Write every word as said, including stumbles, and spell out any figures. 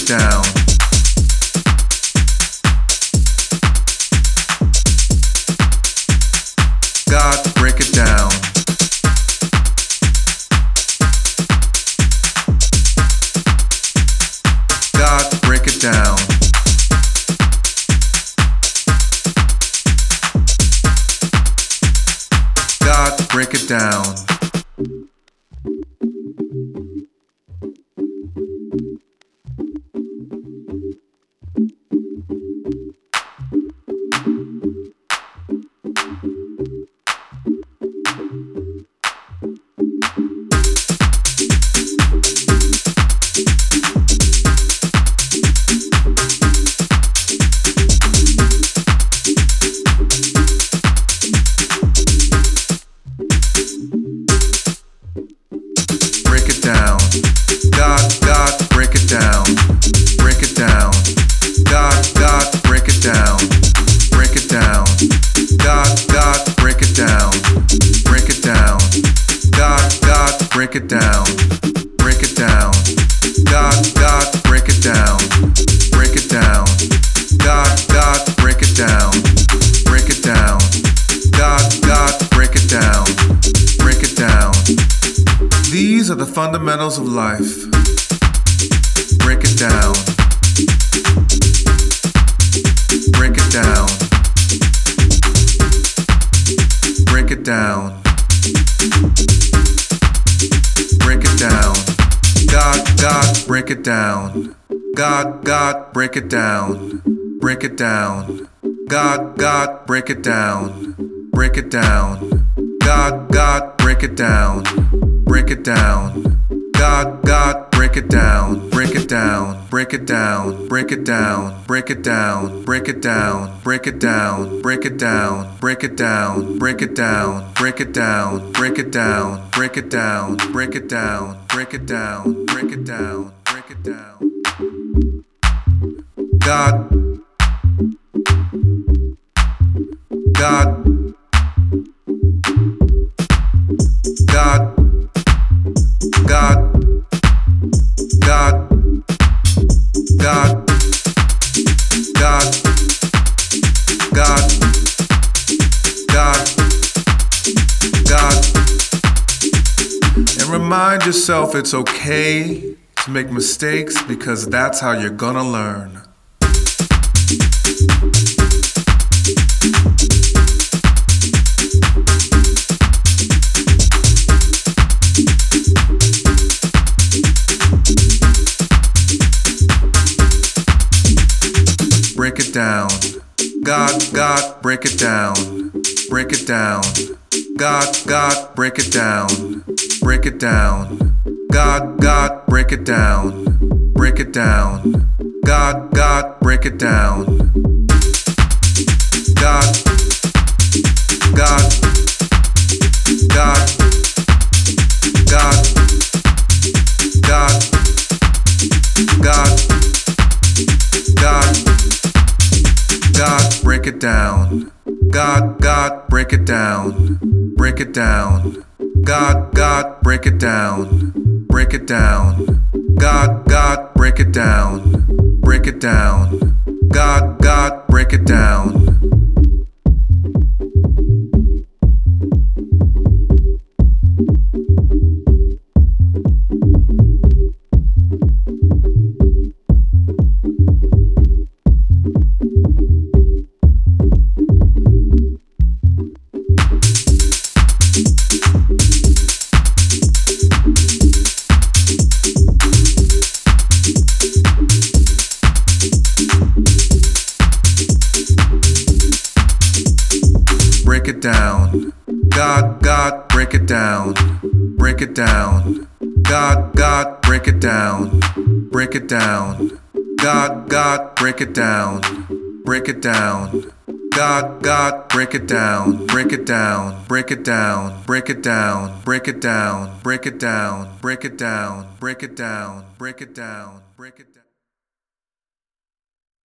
it down. God, break it down. God, break it down. God, break it down. Break it down. God, God, break it down. Break it down. God, God, break it down. Break it down. God, God, break it down. Break it down. God, God, break it down. Break it down. God, God, break it down. Break it down. God, God, break it down. Break it down. God, God, break it down. Break it down. These are the fundamentals of life. Break it down. Break it down. Break it down. Break it down. God, God, break it down. God, God, break it down. Break it down. God, God, break it down. Break it down. God, God, break it down. Break it down. God, God, break it down. Break it down. Break it down. Break it down. Break it down. Break it down. Break it down. Break it down. Break it down. Break it down. Break it down. Break it down. Break it down. Break it down. Break it down. Break it down. Break it down. God. God. God. God, God, God, God, God, God, God. And remind yourself it's okay to make mistakes because that's how you're gonna learn. Break it down. God, God, break it down. Break it down. God, God, break it down. Break it down. God, God, break it down. Break it down. God, God, break it down. God, God, God, God, God, God, God. God, break it down. God, God, break it down. Break it down. God, God, break it down. Break it down. God, God, break it down. Break it down. God, God, break it down. Break it down. God, God, break it down. Break it down. God, God, break it down. Break it down. God, God, break it down. Break it down. God, God, break it down. Break it down. Break it down. Break it down. Break it down. Break it down. Break it down. Break it down. Break it down. Break it down.